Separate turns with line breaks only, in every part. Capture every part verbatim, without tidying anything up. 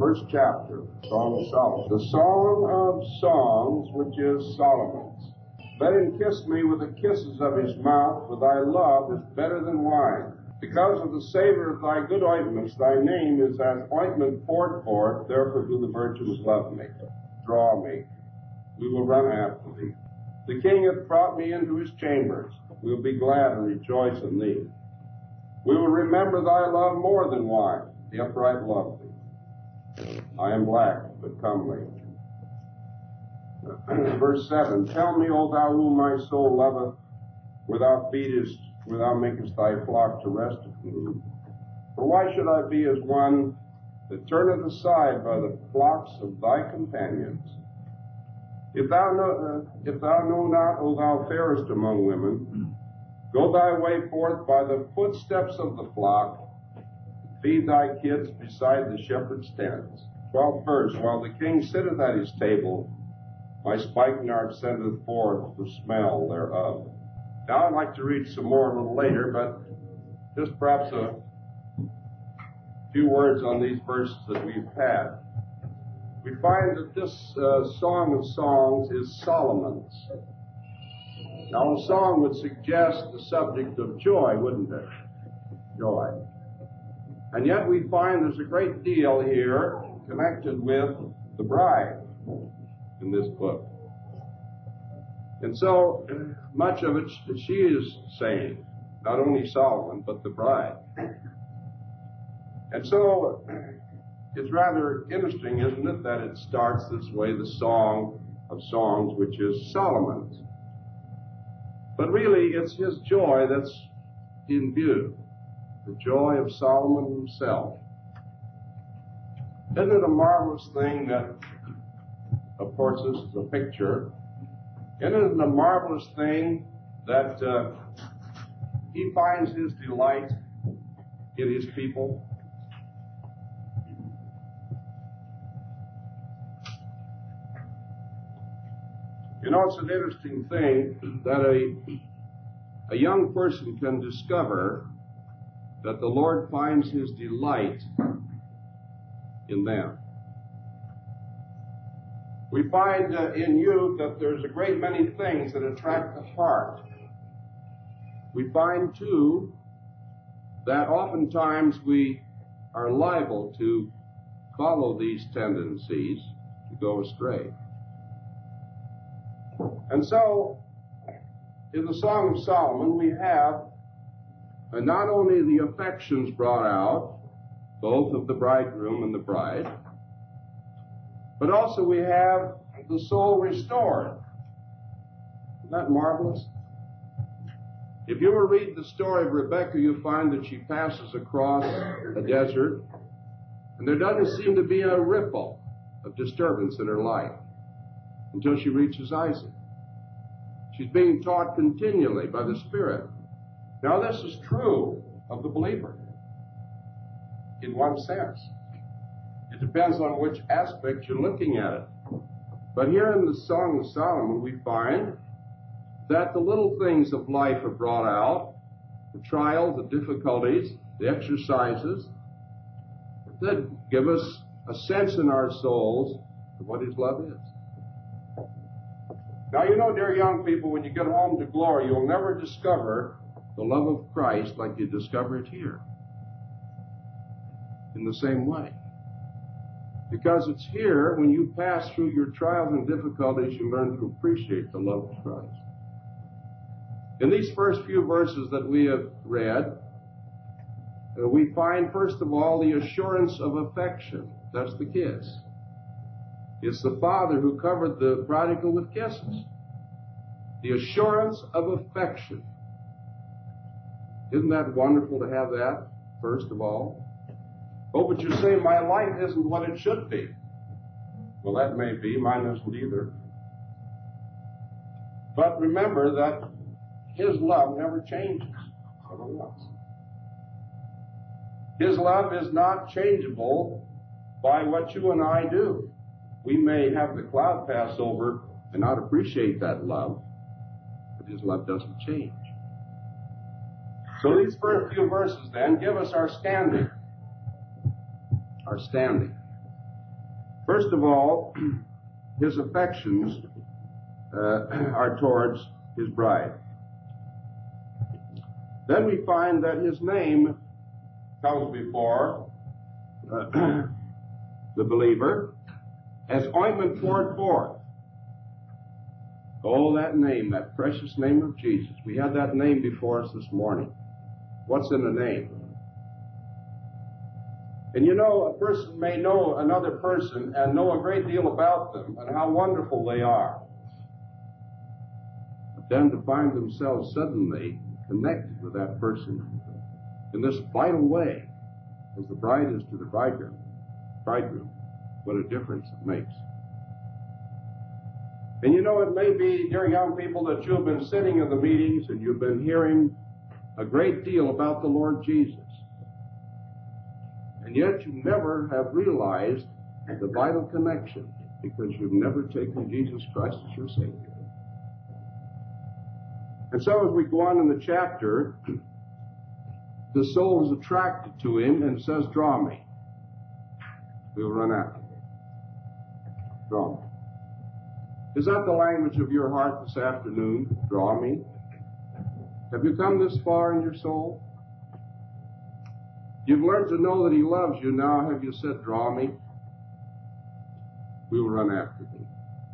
first chapter, Song of Solomon. The Song of Songs, which is Solomon's. Let him kiss me with the kisses of his mouth, for thy love is better than wine. Because of the savor of thy good ointments, thy name is as ointment poured forth, therefore do the virgins love me. Draw me. We will run after thee. The king hath brought me into his chambers. We will be glad and rejoice in thee. We will remember thy love more than wine. The upright love thee. I am black, but comely. Verse seven, tell me, O thou whom my soul loveth, where thou feedest, where thou makest thy flock to rest at noon. For why should I be as one that turneth aside by the flocks of thy companions? If thou know, uh, if thou know not, O thou fairest among women, go thy way forth by the footsteps of the flock, feed thy kids beside the shepherd's tents. Twelfth verse, while the king sitteth at his table, my spikenard sendeth forth the smell thereof. Now I'd like to read some more a little later, but just perhaps a few words on these verses that we've had. We find that this uh, Song of Songs is Solomon's. Now a song would suggest the subject of joy, wouldn't it? Joy. And yet we find there's a great deal here connected with the bride in this book. And so much of it she is saying, not only Solomon, but the bride. And so it's rather interesting, isn't it, that it starts this way, the Song of Songs, which is Solomon's. But really, it's his joy that's in view, the joy of Solomon himself. Isn't it a marvelous thing that, of course, this is a picture, isn't it a marvelous thing that uh, he finds his delight in his people? You know, it's an interesting thing that a, a young person can discover that the Lord finds his delight in them. We find uh, in youth that there's a great many things that attract the heart. We find, too, that oftentimes we are liable to follow these tendencies to go astray. And so, in the Song of Solomon, we have uh, not only the affections brought out, both of the bridegroom and the bride, but also we have the soul restored. Isn't that marvelous? If you were to read the story of Rebekah, you'll find that she passes across a desert, and there doesn't seem to be a ripple of disturbance in her life until she reaches Isaac. She's being taught continually by the Spirit. Now, this is true of the believer in one sense. It depends on which aspect you're looking at it. But here in the Song of Solomon, we find that the little things of life are brought out, the trials, the difficulties, the exercises, that give us a sense in our souls of what his love is. Now, you know, dear young people, when you get home to glory, you'll never discover the love of Christ like you discover it here. In the same way. Because it's here, when you pass through your trials and difficulties, you learn to appreciate the love of Christ. In these first few verses that we have read, uh, we find, first of all, the assurance of affection. That's the kiss. It's the father who covered the prodigal with kisses. The assurance of affection. Isn't that wonderful to have that, first of all? Oh, but you say my life isn't what it should be. Well, that may be. Mine isn't either. But remember that his love never changes. Never once. His love is not changeable by what you and I do. We may have the cloud pass over and not appreciate that love, but his love doesn't change. So these first few verses then give us our standing. Our standing. First of all, his affections uh, are towards his bride. Then we find that his name comes before uh, the believer as ointment poured forth. Oh, that name, that precious name of Jesus. We had that name before us this morning. What's in the name? And you know, a person may know another person and know a great deal about them and how wonderful they are. But then to find themselves suddenly connected with that person in this vital way, as the bride is to the bridegroom, bridegroom, what a difference it makes. And you know, it may be, dear young people, that you've been sitting in the meetings and you've been hearing a great deal about the Lord Jesus. And yet you never have realized the vital connection because you've never taken Jesus Christ as your Savior. And so as we go on in the chapter, the soul is attracted to him and says, draw me. We'll run after him. Draw me. Is that the language of your heart this afternoon? Draw me. Have you come this far in your soul? You've learned to know that he loves you. Now have you said, draw me? We will run after thee.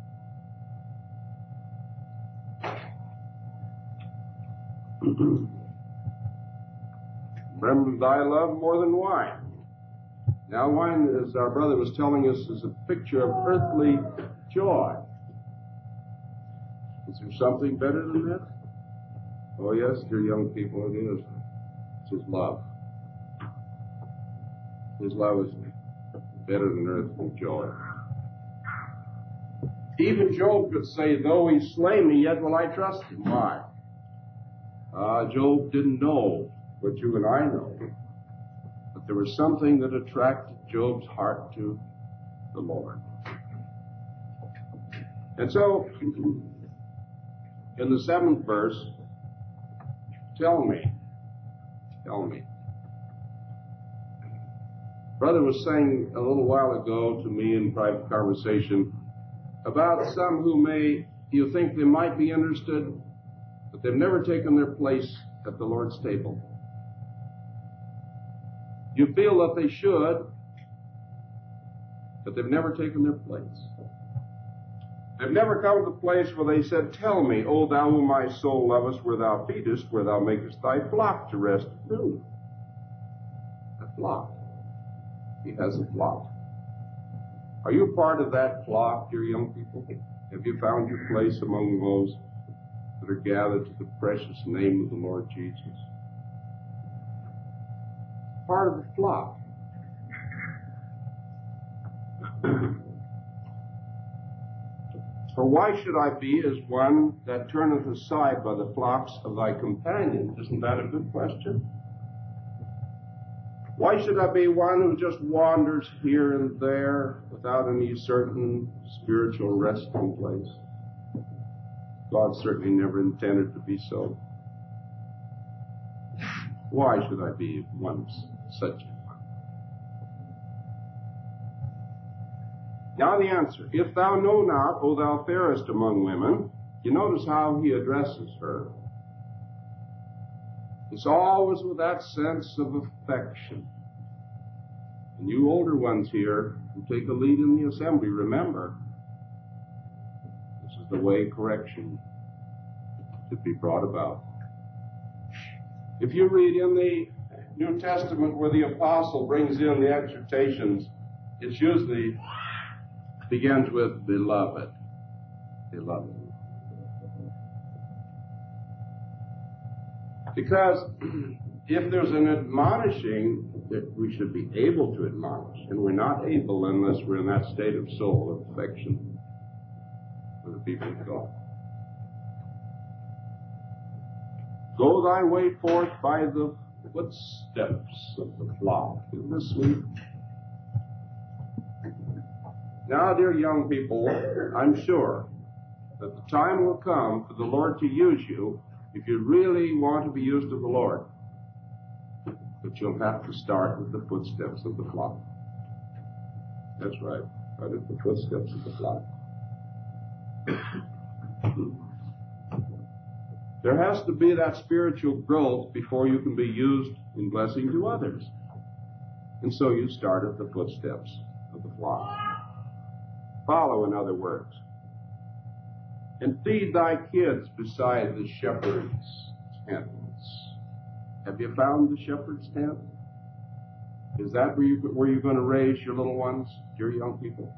Remember thy love more than wine. Now wine, as our brother was telling us, is a picture of earthly joy. Is there something better than that? Oh yes, dear young people, it is. It's his love. His love is better than earthly joy. Even Job could say, though he slay me, yet will I trust him. Why? Ah, uh, Job didn't know what you and I know. But there was something that attracted Job's heart to the Lord. And so, in the seventh verse, tell me, tell me. Brother was saying a little while ago to me in private conversation about some who may, you think they might be interested, but they've never taken their place at the Lord's table. You feel that they should, but they've never taken their place. They've never come to the place where they said, tell me, O thou whom my soul lovest, where thou feedest, where thou makest thy flock to rest at noon. A flock. He has a flock. Are you part of that flock, dear young people? Have you found your place among those that are gathered to the precious name of the Lord Jesus? Part of the flock. For why should I be as one that turneth aside by the flocks of thy companions? Isn't that a good question? Why should I be one who just wanders here and there without any certain spiritual resting place? God certainly never intended to be so. Why should I be one such a one? Now the answer, if thou know not, O thou fairest among women, you notice how he addresses her. It's always with that sense of affection. And you older ones here who take a lead in the assembly, remember, this is the way correction should be brought about. If you read in the New Testament where the apostle brings in the exhortations, it's usually begins with beloved. Beloved. Because if there's an admonishing that we should be able to admonish, and we're not able unless we're in that state of soul of affection for the people of God. Go thy way forth by the footsteps of the flock. Isn't this sweet? Now, dear young people, I'm sure that the time will come for the Lord to use you if you really want to be used of the Lord. But you'll have to start with the footsteps of the flock. That's right. right at the footsteps of the flock. There has to be that spiritual growth before you can be used in blessing to others. And so you start at the footsteps of the flock. Follow, in other words. And feed thy kids beside the shepherd's tents. Have you found the shepherd's tent? Is that where, you, where you're going to raise your little ones, your young people?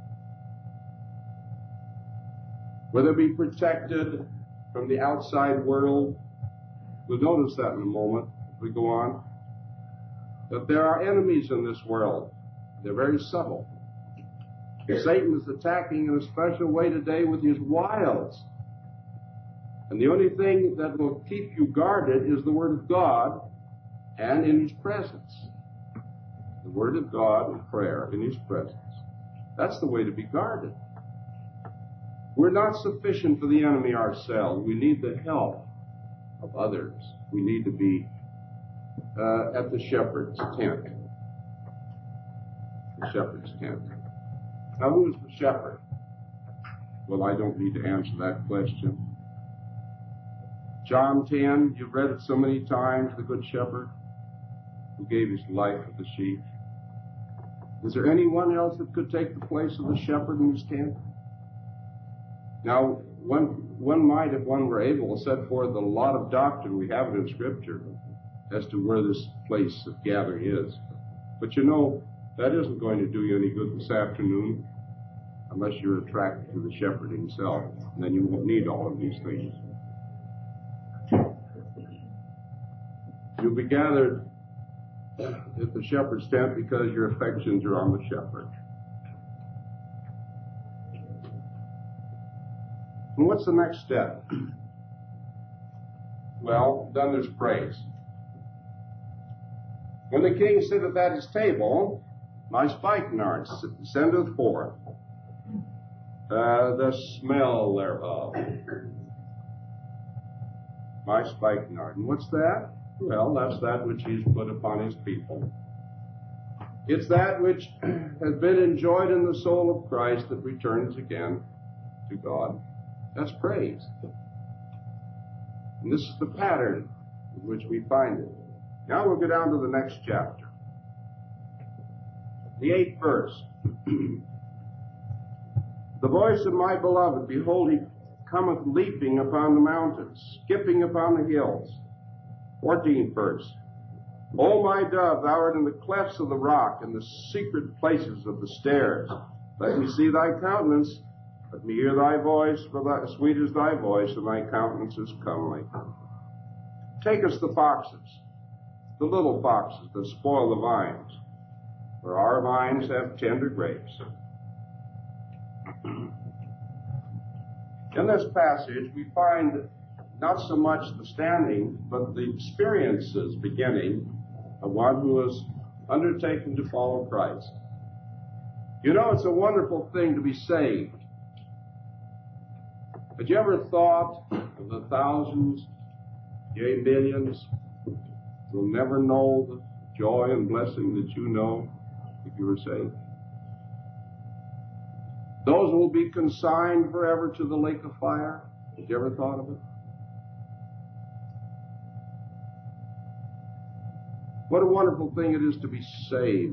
Will they be protected from the outside world? We'll notice that in a moment as we go on. That there are enemies in this world. They're very subtle. Satan is attacking in a special way today with his wiles. And the only thing that will keep you guarded is the Word of God and in His presence. The Word of God and prayer in His presence. That's the way to be guarded. We're not sufficient for the enemy ourselves. We need the help of others. We need to be uh, at the shepherd's tent. The shepherd's tent. Now, who is the shepherd? Well, I don't need to answer that question. John ten, you've read it so many times, the Good Shepherd who gave his life for the sheep. Is there anyone else that could take the place of the shepherd in his tent? Now, one, one might, if one were able, set forth a lot of doctrine, we have it in Scripture, as to where this place of gathering is. But you know, that isn't going to do you any good this afternoon unless you're attracted to the shepherd himself. And then you won't need all of these things. You'll be gathered at the shepherd's tent because your affections are on the shepherd. And what's the next step? Well, then there's praise. When the king sitteth at his table, my spikenard sendeth forth uh, the smell thereof. My spikenard. And what's that? Well, that's that which he's put upon his people. It's that which has been enjoyed in the soul of Christ that returns again to God. That's praise. And this is the pattern in which we find it. Now we'll go down to the next chapter. The eighth verse. The voice of my beloved, behold, he cometh leaping upon the mountains, skipping upon the hills. Fourteenth verse. O my dove, thou art in the clefts of the rock, in the secret places of the stairs. Let me see thy countenance. Let me hear thy voice, for thy, sweet is thy voice, and thy countenance is comely. Take us the foxes, the little foxes that spoil the vines, for our vines have tender grapes. In this passage, we find not so much the standing, but the experiences beginning of one who has undertaken to follow Christ. You know, it's a wonderful thing to be saved. Had you ever thought of the thousands, yea, millions, who will never know the joy and blessing that you know if you were saved? Those who will be consigned forever to the lake of fire. Had you ever thought of it? What a wonderful thing it is to be saved.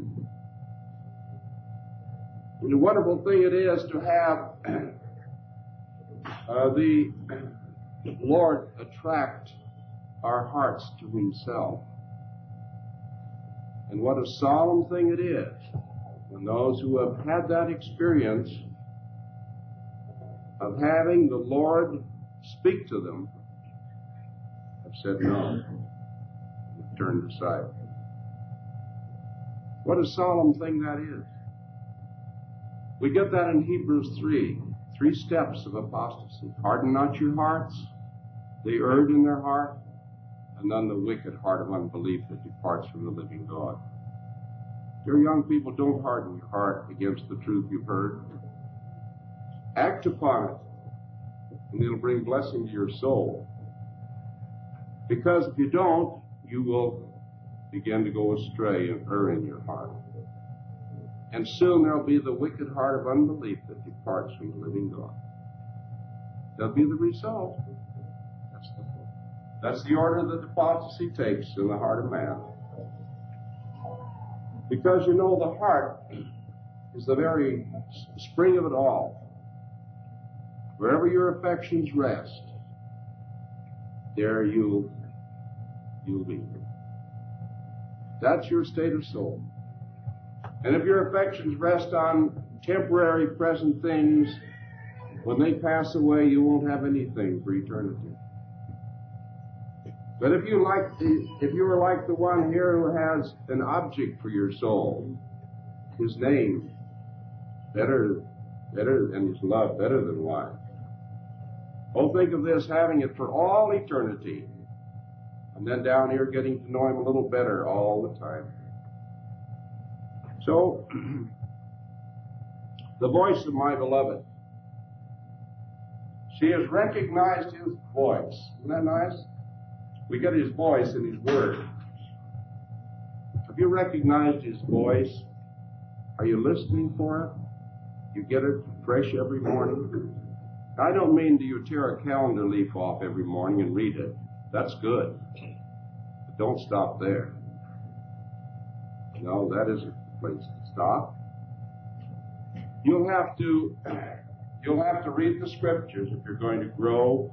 And a wonderful thing it is to have uh, the Lord attract our hearts to Himself. And what a solemn thing it is when those who have had that experience of having the Lord speak to them have said no, have turned aside. What a solemn thing that is. We get that in Hebrews three, three steps of apostasy. Harden not your hearts. They erred in their heart, and then the wicked heart of unbelief that departs from the living God. Dear young people, don't harden your heart against the truth you've heard. Act upon it, and it'll bring blessing to your soul. Because if you don't, you will begin to go astray and err in your heart. And soon there'll be the wicked heart of unbelief that departs from the living God. That'll be the result. That's the, that's the order that apostasy takes in the heart of man. Because, you know, the heart is the very spring of it all. Wherever your affections rest, there you'll, you'll be. That's your state of soul. And if your affections rest on temporary present things, when they pass away, you won't have anything for eternity. But if you like the, if you are like the one here who has an object for your soul, his name, better, better, and his love, better than life. Oh, think of this, having it for all eternity, and then down here getting to know him a little better all the time. So, the voice of my beloved. She has recognized his voice. Isn't that nice? We get his voice in his word. Have you recognized his voice? Are you listening for it? You get it fresh every morning? I don't mean do you tear a calendar leaf off every morning and read it. That's good. But don't stop there. No, that isn't the place to stop. You'll have to, you'll have to read the scriptures if you're going to grow.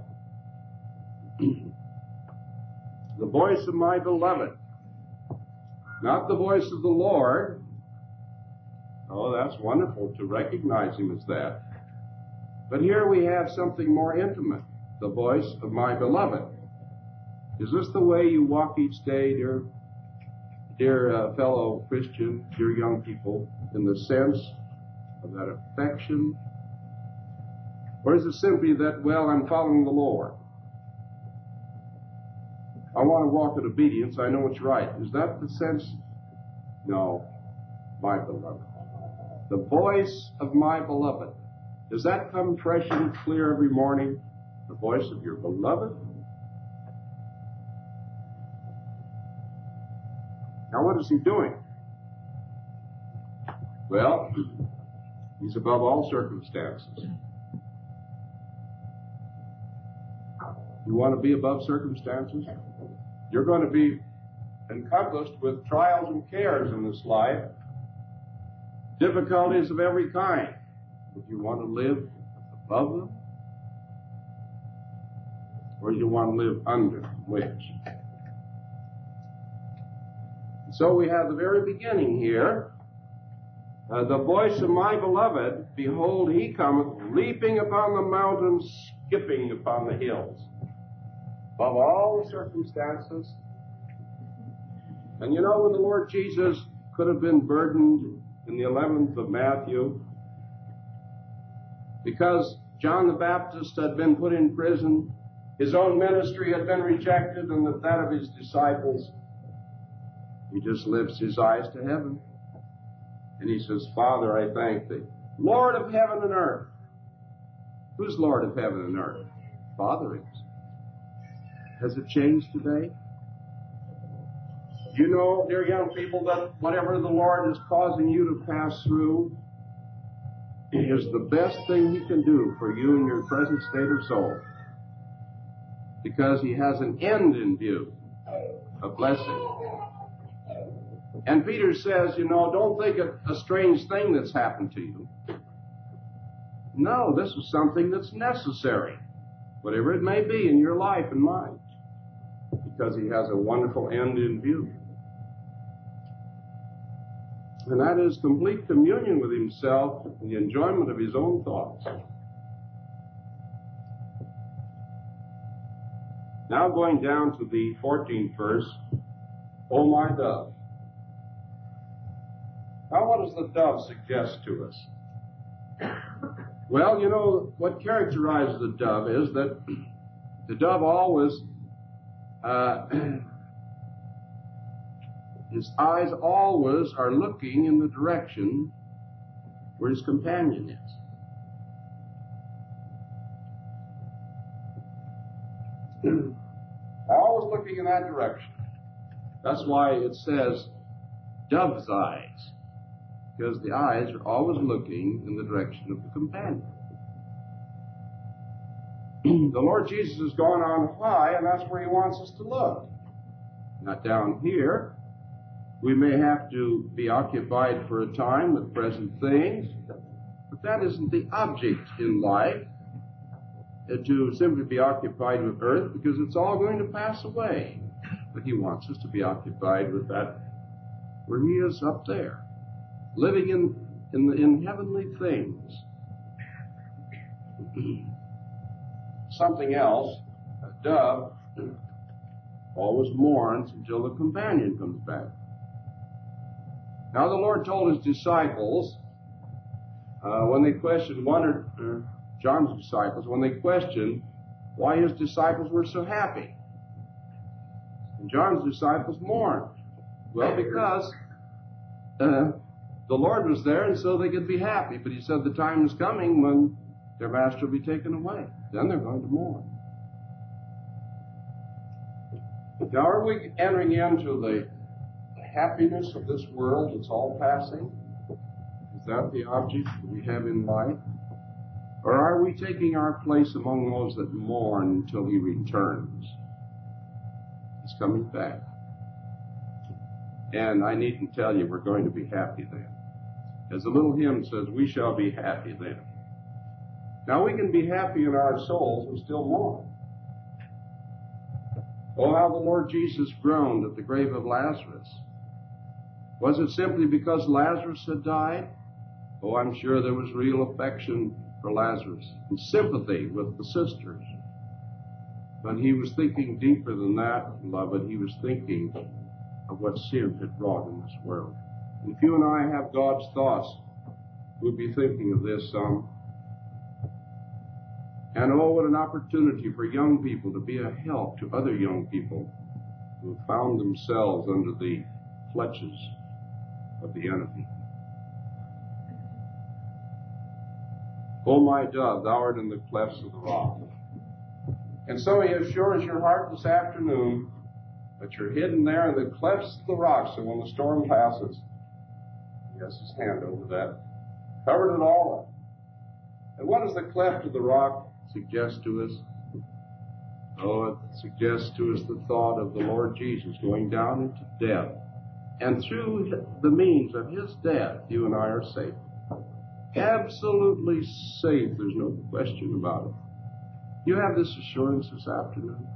The voice of my beloved. Not the voice of the Lord. Oh, that's wonderful to recognize him as that. But here we have something more intimate. The voice of my beloved. Is this the way you walk each day, dear, dear uh, fellow Christian, dear young people, in the sense of that affection? Or is it simply that, well, I'm following the Lord? I want to walk in obedience. I know it's right. Is that the sense? No. My beloved. The voice of my beloved. Does that come fresh and clear every morning? The voice of your beloved? Now what is he doing? Well, he's above all circumstances. You want to be above circumstances? You're going to be encompassed with trials and cares in this life, difficulties of every kind. Would you want to live above them? Or do you want to live under? Which? So we have the very beginning here. Uh, the voice of my beloved, behold, he cometh, leaping upon the mountains, skipping upon the hills. Above all the circumstances. And you know, when the Lord Jesus could have been burdened in the eleventh of Matthew, because John the Baptist had been put in prison, his own ministry had been rejected, and that, that of his disciples, he just lifts his eyes to heaven. And he says, Father, I thank thee, Lord of heaven and earth. Who's Lord of heaven and earth? Father is. Has it changed today? You know, dear young people, that whatever the Lord is causing you to pass through is the best thing he can do for you in your present state of soul. Because he has an end in view, a blessing. And Peter says, you know, don't think it a strange thing that's happened to you. No, this is something that's necessary, whatever it may be in your life and mine, because he has a wonderful end in view. And that is complete communion with himself and the enjoyment of his own thoughts. Now going down to the fourteenth verse, O my dove. Now what does the dove suggest to us? Well, you know, what characterizes the dove is that the dove always, uh, his eyes always are looking in the direction where his companion is. Always looking in that direction. That's why it says dove's eyes.
because the eyes are always looking in the direction of the companion. The Lord Jesus has gone on high, and that's where he wants us to look. Not down here. We may have to be occupied for a time with present things, but that isn't the object in life, uh, to simply be occupied with earth, because it's all going to pass away. But he wants us to be occupied with that where he is up there, living in, in, the, in heavenly things. Something else, a dove always mourns until the companion comes back. Now the Lord told his disciples, uh, when they questioned, one or uh, John's disciples, when they questioned why his disciples were so happy. And John's disciples mourned. Well, because uh, the Lord was there, and so they could be happy. But he said the time is coming when their master will be taken away. Then they're going to mourn. Now, are we entering into the happiness of this world that's all passing? Is that the object that we have in life? Or are we taking our place among those that mourn until he returns? He's coming back. And I needn't tell you we're going to be happy then. As the little hymn says, we shall be happy then. Now, we can be happy in our souls and still mourn. Oh, how the Lord Jesus groaned at the grave of Lazarus. Was it simply because Lazarus had died? Oh, I'm sure there was real affection for Lazarus and sympathy with the sisters. But he was thinking deeper than that, beloved. He was thinking of what sin had wrought in this world. And if you and I have God's thoughts, we'll be thinking of this some. And oh, what an opportunity for young people to be a help to other young people who have found themselves under the clutches of the enemy. O my dove, thou art in the clefts of the rock. And so he assures your heart this afternoon that you're hidden there in the clefts of the rock, so when the storm passes, he has his hand over that, covered it all up. And what does the cleft of the rock suggest to us? Oh, it suggests to us the thought of the Lord Jesus going down into death. And through the means of his death, you and I are safe. Absolutely safe. There's no question about it. You have this assurance this afternoon.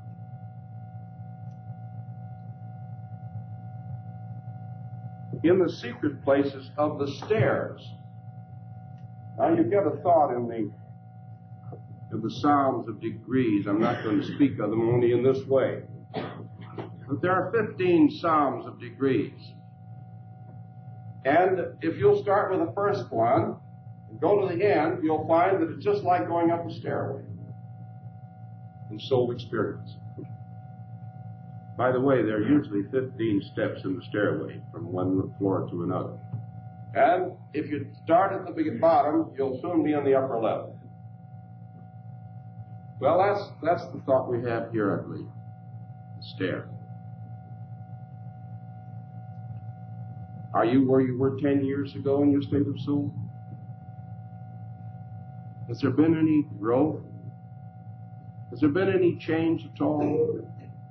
In the secret places of the stairs. Now you get a thought in the of the Psalms of degrees. I'm not going to speak of them only in this way. But there are fifteen Psalms of degrees. And if you'll start with the first one and go to the end, you'll find that it's just like going up a stairway in soul experience. By the way, there are usually fifteen steps in the stairway from one floor to another. And if you start at the bottom, you'll soon be in the upper level. Well, that's that's the thought we have here, I believe. The stair. Are you where you were ten years ago in your state of soul? Has there been any growth? Has there been any change at all?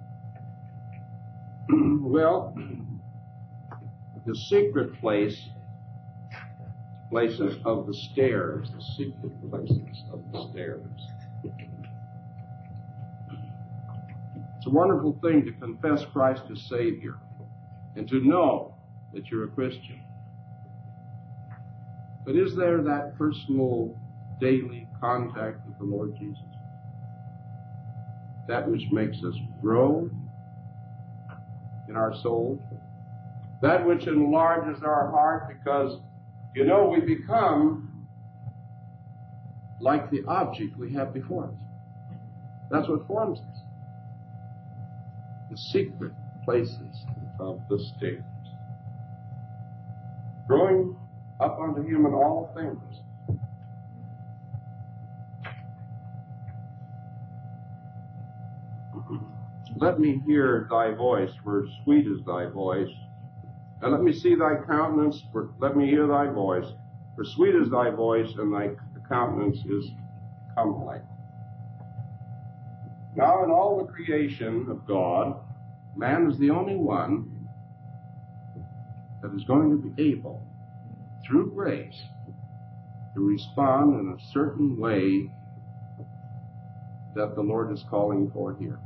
Well, the secret place, places of the stairs, the secret places of the stairs. It's a wonderful thing to confess Christ as Savior and to know that you're a Christian. But is there that personal, daily contact with the Lord Jesus? That which makes us grow in our soul? That which enlarges our heart, because, you know, we become like the object we have before us. That's what forms us. The secret places of the stairs. Growing up unto him in all things. Let me hear thy voice, for sweet is thy voice And let me see thy countenance, for let me hear thy voice. For sweet is thy voice, and thy countenance is comely. Now in all the creation of God, man is the only one that is going to be able, through grace, to respond in a certain way that the Lord is calling for here.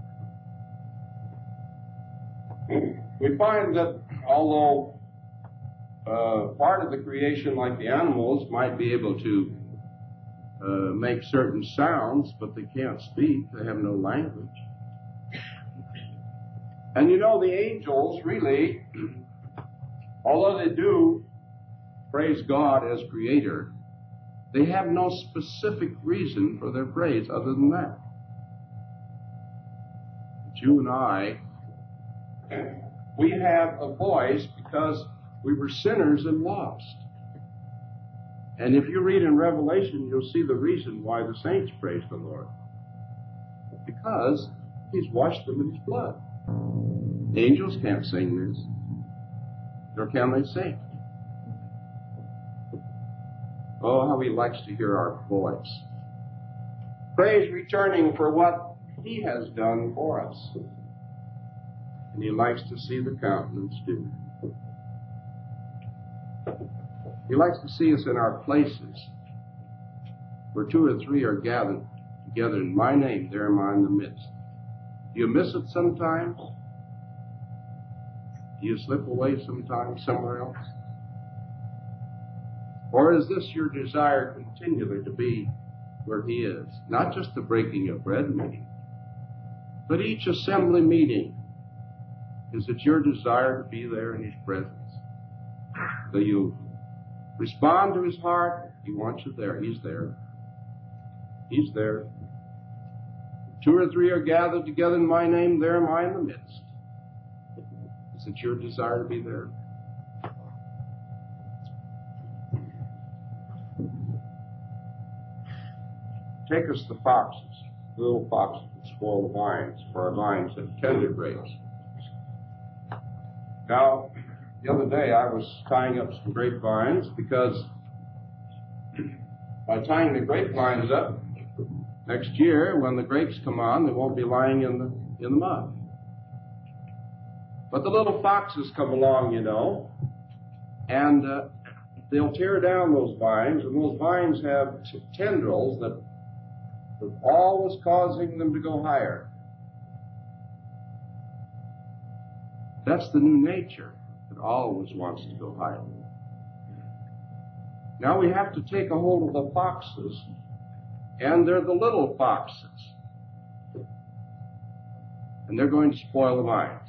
We find that although uh, part of the creation, like the animals, might be able to uh, make certain sounds, but they can't speak, they have no language. And you know, the angels really, although they do praise God as creator, they have no specific reason for their praise other than that. But you and I, we have a voice because we were sinners and lost. And if you read in Revelation, you'll see the reason why the saints praise the Lord. Because He's washed them in His blood. Angels can't sing this, nor can they sing. Oh, how He likes to hear our voice. Praise returning for what He has done for us. And He likes to see the countenance too. He likes to see us in our places. Where two or three are gathered together in my name, there am I in the midst. Do you miss it sometimes? Do you slip away sometimes somewhere else? Or is this your desire continually to be where He is? Not just the breaking of bread meeting, but each assembly meeting. Is it your desire to be there in His presence? So you respond to His heart. He wants you there. He's there. He's there. Two or three are gathered together in my name, there am I in the midst. Is it your desire to be there? Take us the foxes, the little foxes that spoil the vines, for our vines have tender grapes. Now, the other day I was tying up some grapevines because by tying the grapevines up, next year when the grapes come on, they won't be lying in the in the mud. But the little foxes come along, you know, and uh, they'll tear down those vines, and those vines have t- tendrils that are always causing them to go higher. That's the new nature that always wants to go higher. Now we have to take a hold of the foxes, and they're the little foxes. And they're going to spoil the vines.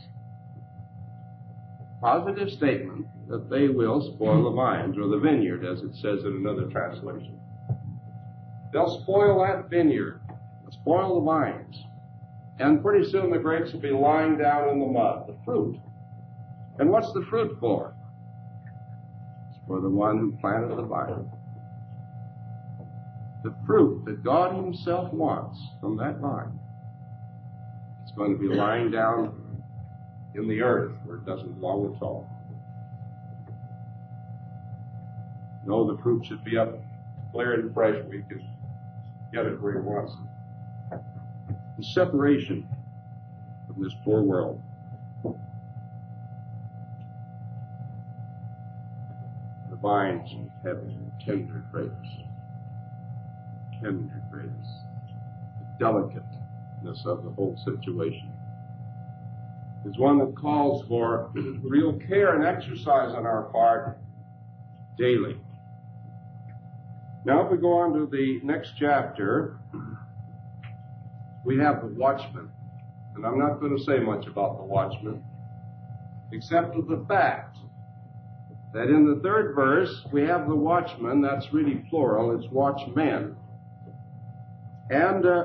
Positive statement that they will spoil the vines, or the vineyard, as it says in another translation. They'll spoil that vineyard, spoil the vines. And pretty soon the grapes will be lying down in the mud, the fruit. And what's the fruit for? It's for the one who planted the vine. The fruit that God Himself wants from that vine, it's going to be lying down in the earth where it doesn't belong at all. No, the fruit should be up clear and fresh where you can get it where He wants it. The separation from this poor world. The vines have tender grapes. Tender grapes. The delicateness of the whole situation is one that calls for real care and exercise on our part daily. Now if we go on to the next chapter, we have the watchman. And I'm not going to say much about the watchman, except of the fact that in the third verse, we have the watchman. That's really plural. It's watchmen. And uh,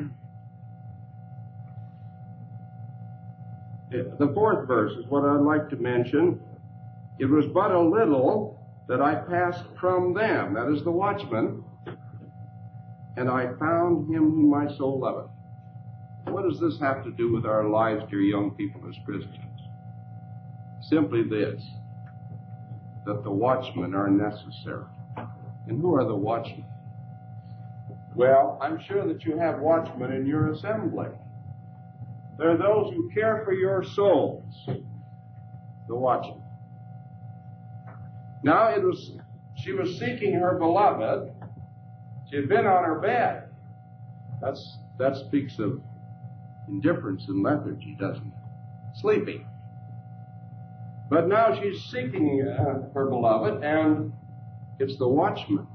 the fourth verse is what I'd like to mention. It was but a little that I passed from them. That is the watchman. And I found him whom my soul loveth. What does this have to do with our lives, dear young people, as Christians? Simply this. that the watchmen are necessary. And who are the watchmen? Well, I'm sure that you have watchmen in your assembly. They're those who care for your souls, the watchmen. Now, it was, she was seeking her beloved. She had been on her bed. That's, that speaks of indifference and lethargy, doesn't it? Sleeping. But now she's seeking uh, her beloved, and it's the watchman.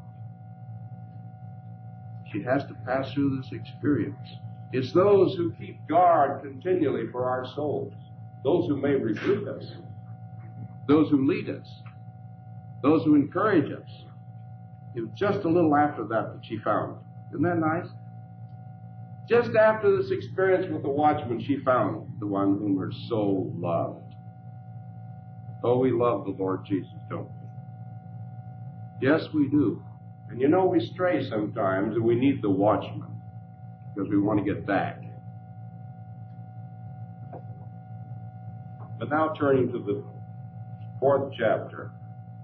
She has to pass through this experience. It's those who keep guard continually for our souls, those who may rebuke us, those who lead us, those who encourage us. It was just a little after that that she found it. Isn't that nice? Just after this experience with the watchman, she found the one whom her soul loved. Oh, we love the Lord Jesus, don't we? Yes, we do. And you know, we stray sometimes, and we need the watchman because we want to get back. But now turning to the fourth chapter.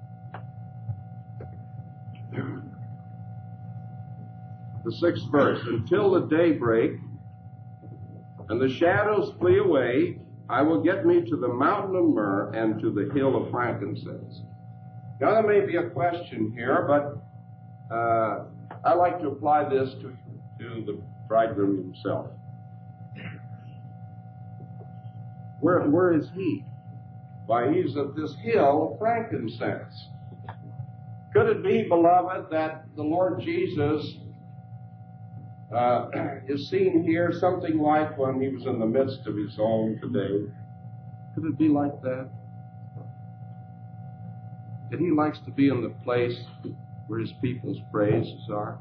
The sixth verse. Until the day break and the shadows flee away, I will get me to the mountain of myrrh and to the hill of frankincense. Now there may be a question here, but uh, I like to apply this to, to the bridegroom himself. Where, where is he? Why, he's at this hill of frankincense. Could it be, beloved, that the Lord Jesus uh, is seen here something like when he was in the midst of his own today? Could it be like that? That he likes to be in the place where his people's praises are?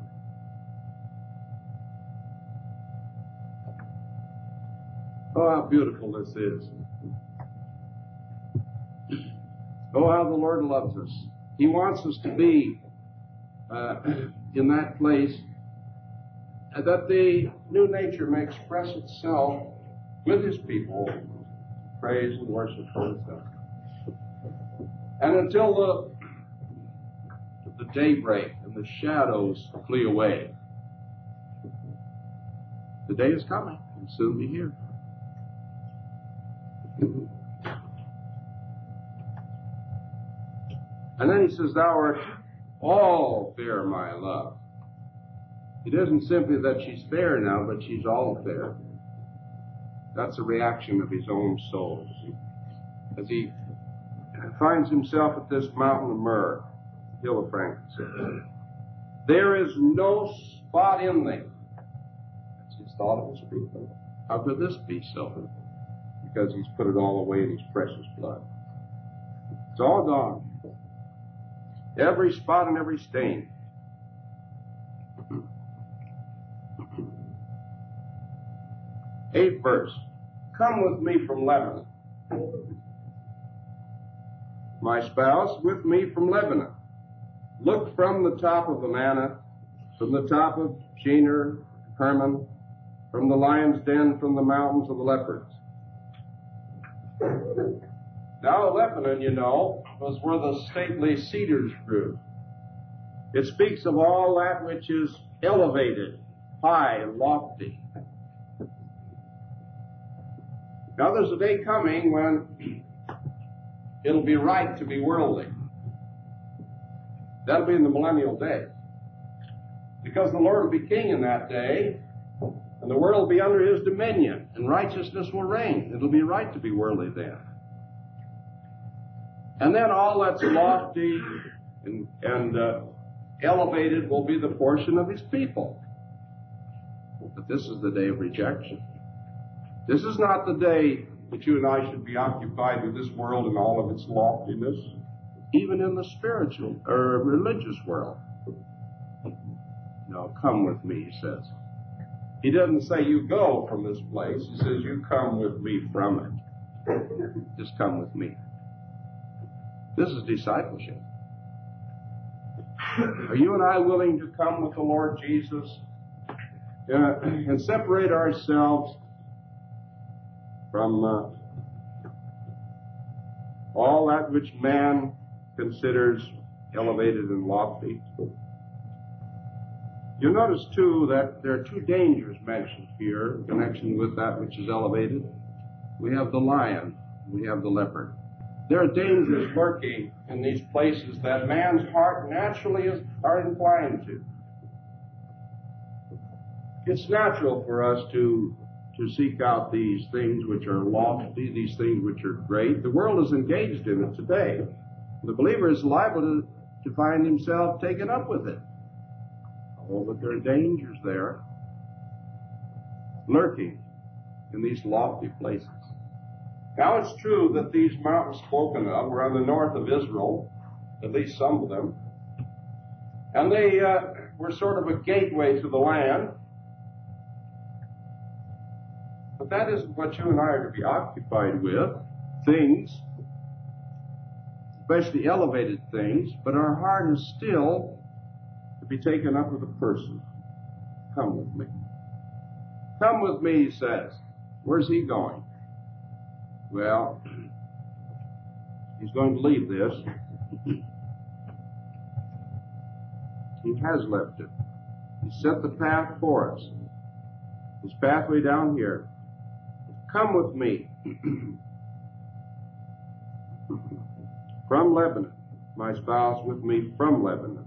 Oh, how beautiful this is. Oh, how the Lord loves us. He wants us to be uh, in that place uh, that the new nature may express itself with his people, praise and worship for himself. And until the, the daybreak and the shadows flee away, the day is coming. It'll soon be here. And then he says, thou art all fair, my love. It isn't simply that she's fair now, but she's all fair. That's a reaction of his own soul. As he finds himself at this mountain of myrrh, hill of frankincense. There is no spot in thee. That's his thought of his people. How could this be so? Because he's put it all away in his precious blood. It's all gone. Every spot and every stain. Eighth verse. Come with me from Lebanon. My spouse, with me from Lebanon. Look from the top of Amana, from the top of Shinar, Hermon, from the lion's den, from the mountains of the leopards. Now, Lebanon, you know, was where the stately cedars grew. It speaks of all that which is elevated, high, and lofty. Now, there's a day coming when it'll be right to be worldly. That'll be in the millennial day. Because the Lord will be king in that day, and the world will be under his dominion, and righteousness will reign. It'll be right to be worldly then. And then all that's lofty and, and uh, elevated will be the portion of his people. But this is the day of rejection. This is not the day that you and I should be occupied with this world and all of its loftiness, even in the spiritual or religious world. No, come with me, he says. He doesn't say you go from this place. He says you come with me from it. Just come with me. This is discipleship. Are you and I willing to come with the Lord Jesus uh, and separate ourselves from uh, all that which man considers elevated and lofty. You'll notice, too, that there are two dangers mentioned here in connection with that which is elevated. We have the lion, we have the leopard. There are dangers lurking in these places that man's heart naturally is, are inclined to. It's natural for us to, to seek out these things which are lofty, these things which are great. The world is engaged in it today. The believer is liable to, to find himself taken up with it. Oh, but there are dangers there lurking in these lofty places. Now, it's true that these mountains spoken of were on the north of Israel, at least some of them, and they uh, were sort of a gateway to the land. But that isn't what you and I are to be occupied with, things, especially elevated things, but our heart is still to be taken up with a person. Come with me. Come with me, he says. Where's he going? Well, he's going to leave this. He has left it. He set the path for us. His pathway down here. Come with me. From Lebanon. My spouse with me from Lebanon.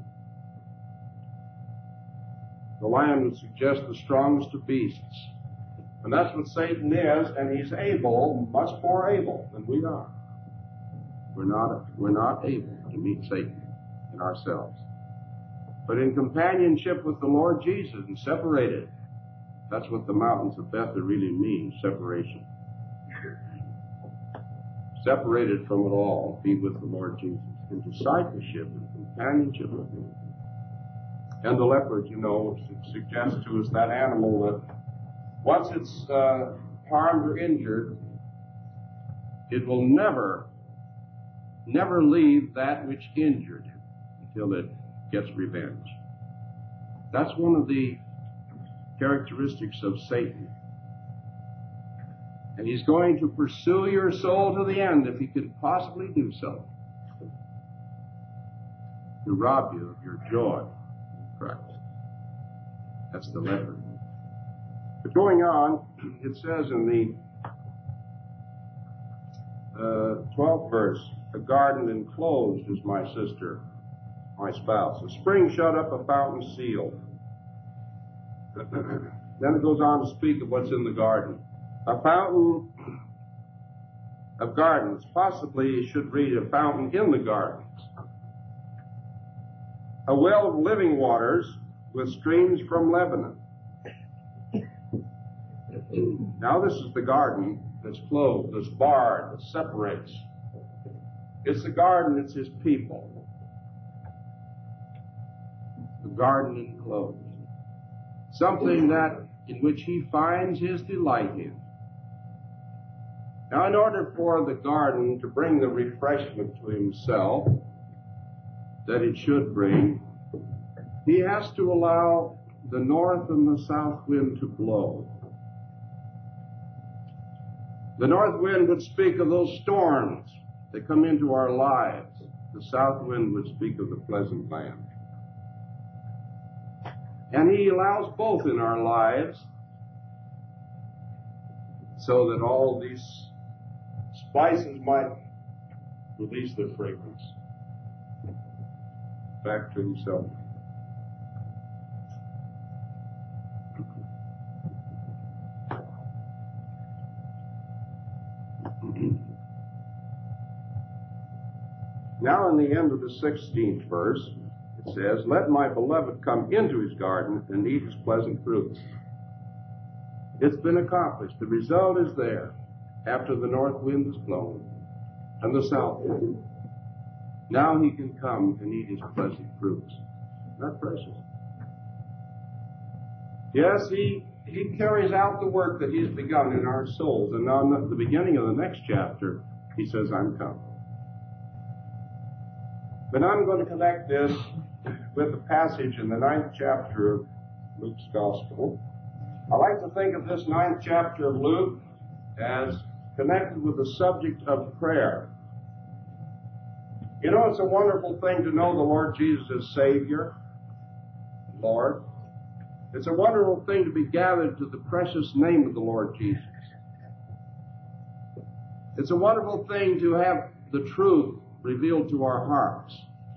The lion would suggest the strongest of beasts. And that's what Satan is, and he's able, much more able than we are. We're not, we're not able to meet Satan in ourselves. But in companionship with the Lord Jesus and separated. That's what the mountains of Bethel really mean, separation. Separated from it all, be with the Lord Jesus in discipleship and companionship with him. And the leopard, you know, suggests to us that animal that once it's uh, harmed or injured, it will never, never leave that which injured it until it gets revenge. That's one of the characteristics of Satan. And he's going to pursue your soul to the end if he can possibly do so, to rob you of your joy in Christ. That's the leopard. But going on, it says in the uh, twelfth verse, a garden enclosed is my sister, my spouse. A spring shut up, a fountain sealed. Then it goes on to speak of what's in the garden. A fountain of gardens. Possibly you should read a fountain in the gardens. A well of living waters with streams from Lebanon. Now this is the garden that's closed, that's barred, that separates. It's the garden, it's his people. The garden enclosed. Something that in which he finds his delight in. Now, in order for the garden to bring the refreshment to himself that it should bring, he has to allow the north and the south wind to blow. The north wind would speak of those storms that come into our lives. The south wind would speak of the pleasant land. And he allows both in our lives so that all these spices might release their fragrance back to himself. Now in the end of the sixteenth verse, it says, let my beloved come into his garden and eat his pleasant fruits. It's been accomplished. The result is there after the north wind is blown and the south wind. Now he can come and eat his pleasant fruits. Not precious. Yes, he, he carries out the work that he's begun in our souls. And now in the beginning of the next chapter, he says, I'm come. But I'm going to connect this with a passage in the ninth chapter of Luke's Gospel. I like to think of this ninth chapter of Luke as connected with the subject of prayer.
You know, it's a wonderful thing to know the Lord Jesus is Savior, Lord. It's a wonderful thing to be gathered to the precious name of the Lord Jesus. It's a wonderful thing to have the truth revealed to our hearts.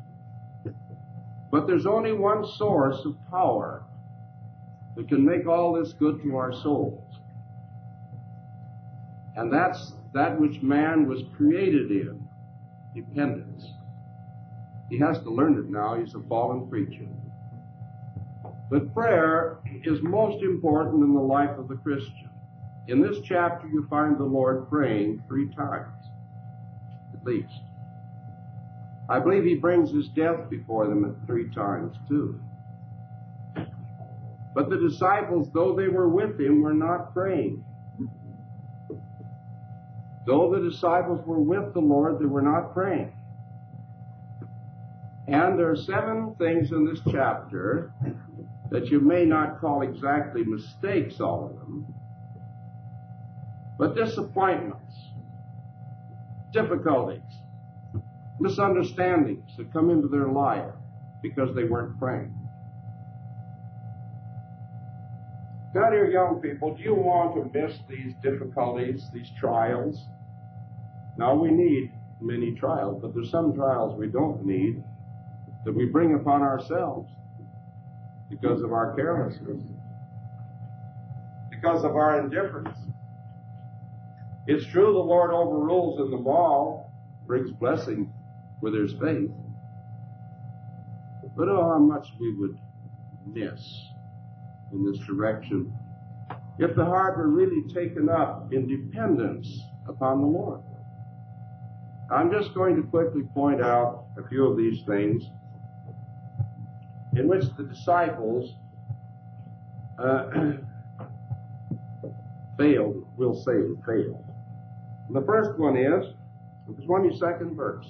But there's only one source of power that can make all this good to our souls. And that's that which man was created in, dependence. He has to learn it now. He's a fallen creature. But prayer is most important in the life of the Christian. In this chapter, you find the Lord praying three times, at least. I believe he brings his death before them at three times, too. But the disciples, though they were with him, were not praying. Though the disciples were with the Lord, they were not praying. And there are seven things in this chapter that you may not call exactly mistakes, all of them, but disappointments, difficulties, misunderstandings that come into their life because they weren't praying. Now, dear young people, do you want to miss these difficulties, these trials? Now, we need many trials, but there's some trials we don't need that we bring upon ourselves because of our carelessness, because of our indifference. It's true the Lord overrules in them all, brings blessing where there's faith. But oh, how much we would miss in this direction if the heart were really taken up in dependence upon the Lord. I'm just going to quickly point out a few of these things in which the disciples uh, failed, we'll say failed. And the first one is the twenty-second verse.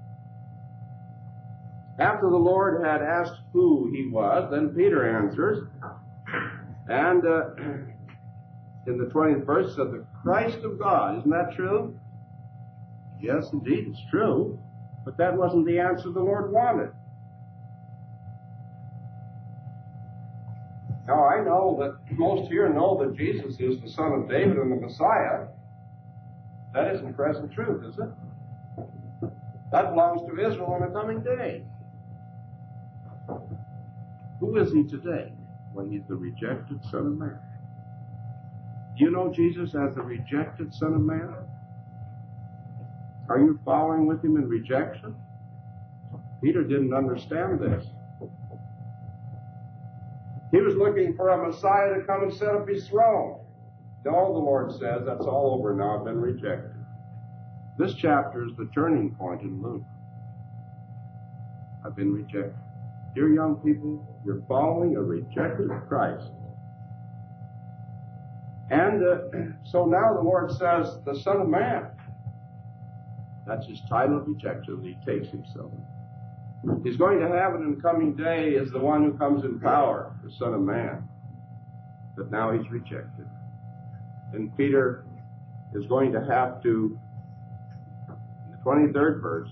After the Lord had asked who he was, then Peter answers, and uh, in the twentieth verse said, the Christ of God. Isn't that true? Yes, indeed, it's true. But that wasn't the answer the Lord wanted. Now, I know that most here know that Jesus is the Son of David and the Messiah. That isn't present truth, is it? That belongs to Israel in the coming day. Who is he today? Well, he's the rejected Son of Man. Do you know Jesus as the rejected Son of Man? Are you following with him in rejection? Peter didn't understand this. He was looking for a Messiah to come and set up his throne. No, the Lord says, that's all over now. I've been rejected. This chapter is the turning point in Luke. I've been rejected. Dear young people, you're following a rejected Christ. And uh, so now the Lord says, the Son of Man. That's his title of rejection that he takes himself. He's going to have it in the coming day as the one who comes in power, the Son of Man. But now he's rejected. And Peter is going to have to, in the twenty-third verse,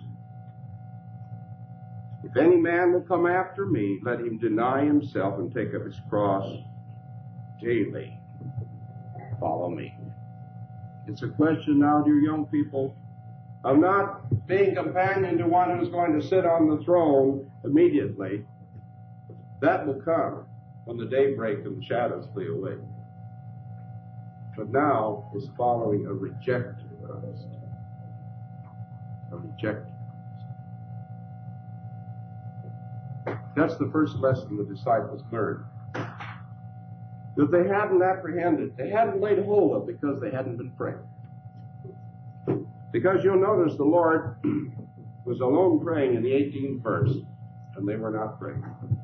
if any man will come after me, let him deny himself and take up his cross daily. Follow me. It's a question now, dear young people, of not being companion to one who's going to sit on the throne immediately. That will come when the daybreak and the shadows flee away. But now is following a rejected Christ. A rejected Christ. That's the first lesson the disciples learned. That they hadn't apprehended, they hadn't laid hold of because they hadn't been praying. Because you'll notice the Lord was alone praying in the eighteenth verse, and they were not praying.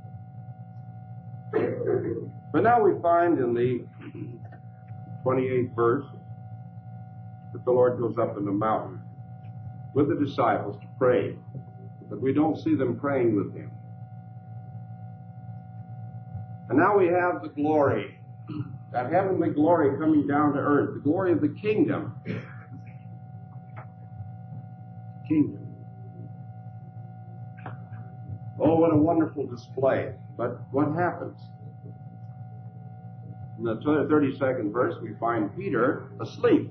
But now we find in the twenty-eighth verse that the Lord goes up in the mountain with the disciples to pray, but we don't see them praying with him. And now we have the glory, that heavenly glory coming down to earth, the glory of the kingdom. Kingdom.
Oh, what a wonderful display. But what happens? In the thirty-second verse, we find Peter asleep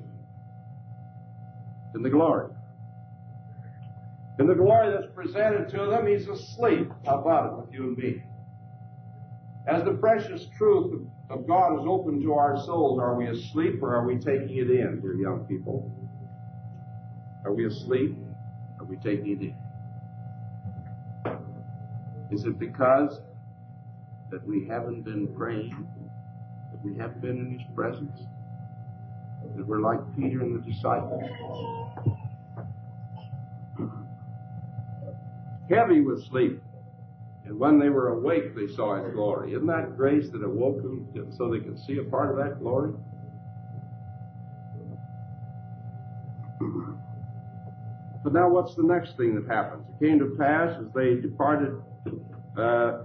in the glory. In the glory that's presented to them, he's asleep. How about it with you and me? As the precious truth of God is open to our souls, are we asleep or are we taking it in, dear young people? Are we asleep? Are we taking it in? Is it because that we haven't been praying, that we haven't been in his presence, that we're like Peter and the disciples? Heavy with sleep. And when they were awake, they saw his glory. Isn't that grace that awoke them so they could see a part of that glory? But now what's the next thing that happens? It came to pass as they departed, uh, uh,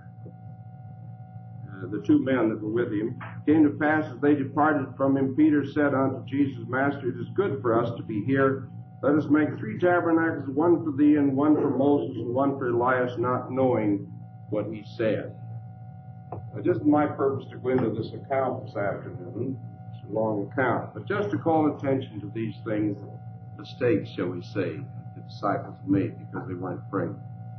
the two men that were with him, came to pass as they departed from him, Peter said unto Jesus, Master, it is good for us to be here. Let us make three tabernacles, one for thee, and one for Moses, and one for Elias, not knowing what he said. Now, just my purpose to go into this account this afternoon. It's a long account. But just to call attention to these things, mistakes, shall we say, the disciples made because they weren't praying.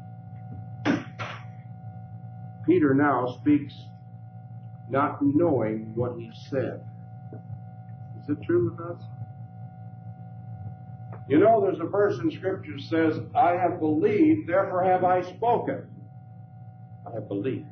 Peter now speaks not knowing what he said. Is it true with us? You know, there's a verse in Scripture that says, I have believed, therefore have I spoken. I have believed.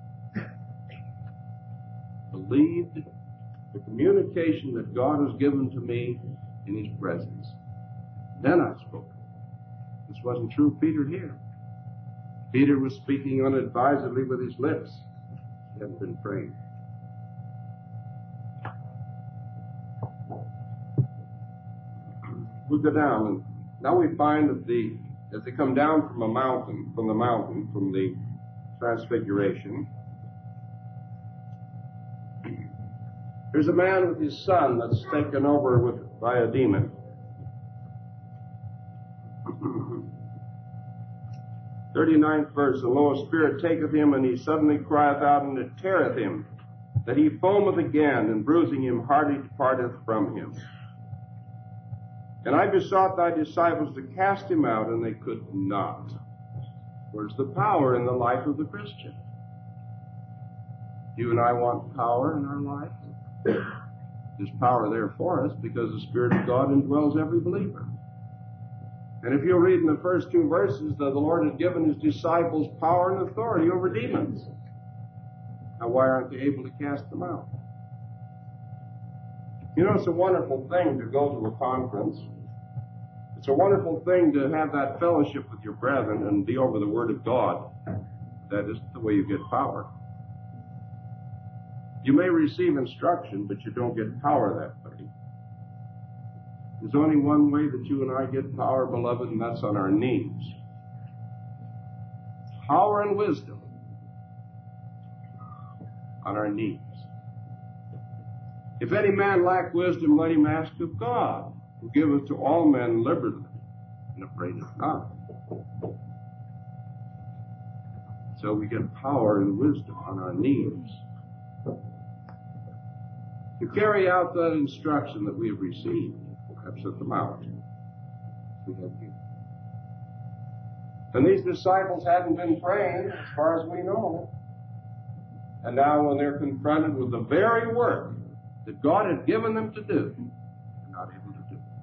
Believed the communication that God has given to me in his presence. Then I spoke. This wasn't true of Peter here. Peter was speaking unadvisedly with his lips. He hadn't been praying. We go down, and now we find that the as they come down from a mountain, from the mountain, from the Transfiguration, there's a man with his son that's taken over with by a demon. thirty-ninth verse, and lo, a spirit taketh him, and he suddenly crieth out, and it teareth him, that he foameth again, and bruising him hardly departeth from him. And I besought thy disciples to cast him out, and they could not. Where's the power in the life of the Christian? You and I want power in our lives. There's power there for us because the Spirit of God indwells every believer. And if you'll read in the first two verses, that the Lord had given his disciples power and authority over demons. Now, why aren't they able to cast them out? You know, it's a wonderful thing to go to a conference. It's a wonderful thing to have that fellowship with your brethren and be over the Word of God. That isn't the way you get power. You may receive instruction, but you don't get power that way. There's only one way that you and I get power, beloved, and that's on our knees. Power and wisdom on our knees. If any man lack wisdom, let him ask of God, who giveth to all men liberally, and upbraideth not. So we get power and wisdom on our knees to carry out that instruction that we have received, perhaps at the mountain. We have you. And these disciples hadn't been praying, as far as we know. And now when they're confronted with the very work that God had given them to do, they're not able to do it.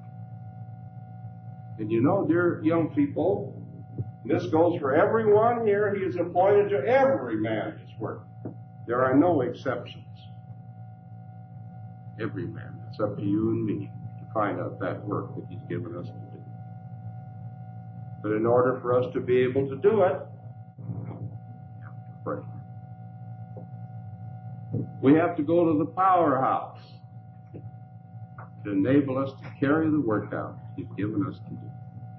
And you know, dear young people, this goes for everyone here. He is appointed to every man his work. There are no exceptions. Every man. It's up to you and me to find out that work that he's given us to do. But in order for us to be able to do it, we have to pray. We have to go to the powerhouse to enable us to carry the work out he's given us to do.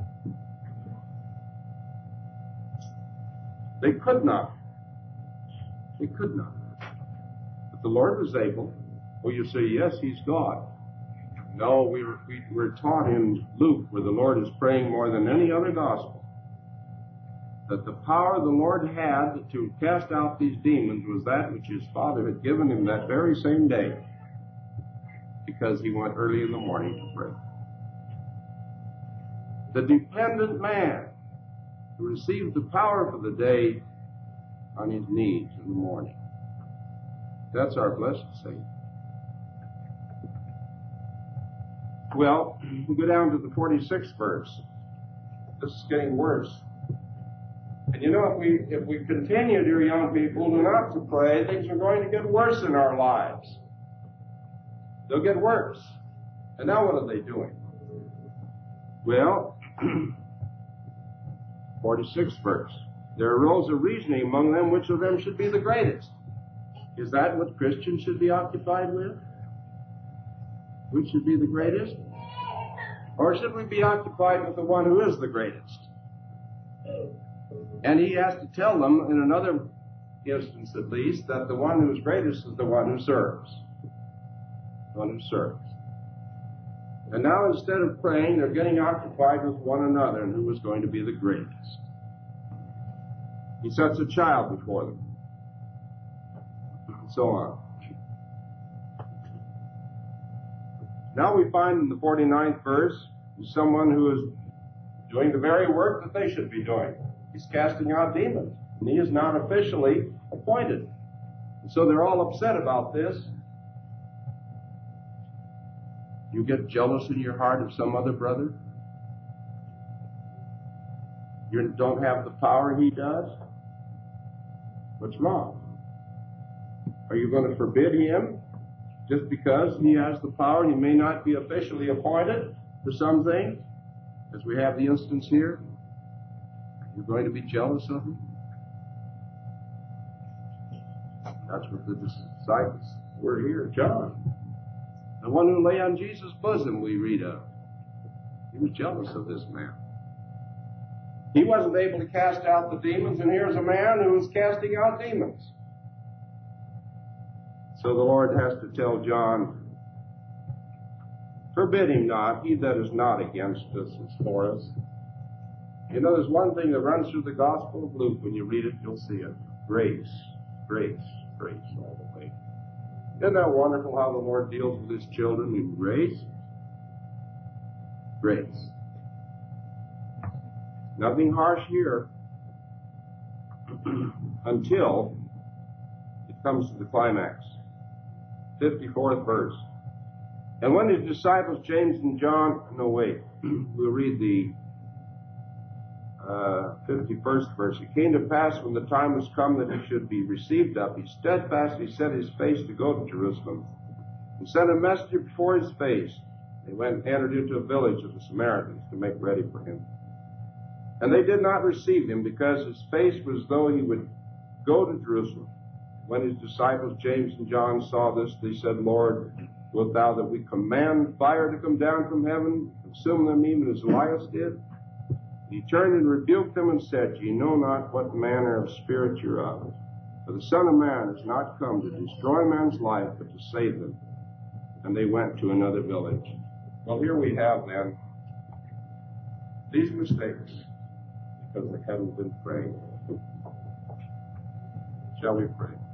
They could not. They could not. But the Lord was able. Well, you say, yes, he's God. No, we were, we were taught in Luke where the Lord is praying more than any other gospel. that the power the Lord had to cast out these demons was that which his Father had given him that very same day, because he went early in the morning to pray. The dependent man who received the power for the day on his knees in the morning. That's our blessed Savior. Well, we go down to the forty-sixth verse. This is getting worse. And you know, if we if we continue, dear young people, to not to pray, things are going to get worse in our lives. They'll get worse. And now what are they doing? Well, forty-sixth verse. There arose a reasoning among them which of them should be the greatest. Is that what Christians should be occupied with? Which should be the greatest? Or should we be occupied with the one who is the greatest? And he has to tell them, in another instance at least, that the one who is greatest is the one who serves. The one who serves. And now instead of praying, they're getting occupied with one another and who is going to be the greatest. He sets a child before them. And so on. Now we find in the forty-ninth verse someone who is doing the very work that they should be doing. He's casting out demons, and he is not officially appointed. And so they're all upset about this. You get jealous in your heart of some other brother? You don't have the power he does? What's wrong? Are you going to forbid him just because he has the power? He may not be officially appointed for some things, as we have the instance here. Are you going to be jealous of him? That's what the disciples were here. John, the one who lay on Jesus' bosom, we read of. He was jealous of this man. He wasn't able to cast out the demons, and here's a man who is casting out demons. So the Lord has to tell John, forbid him not. He that is not against us is for us. You know, there's one thing that runs through the Gospel of Luke. When you read it, you'll see it. Grace, grace, grace all the way. Isn't that wonderful how the Lord deals with his children in grace? Grace. Nothing harsh here until it comes to the climax. fifty-fourth verse. And when his disciples, James and John, no wait, we'll read the uh, fifty-first verse. It came to pass when the time was come that he should be received up, he steadfastly set his face to go to Jerusalem, and sent a messenger before his face. They went and entered into a village of the Samaritans to make ready for him. And they did not receive him, because his face was as though he would go to Jerusalem. When his disciples, James and John, saw this, they said, Lord, wilt thou that we command fire to come down from heaven, consume them even as Elias did? He turned and rebuked them and said, Ye know not what manner of spirit you're of. For the Son of Man is not come to destroy man's life, but to save them. And they went to another village. Well, here we have then these mistakes, because they haven't been praying. Shall we pray?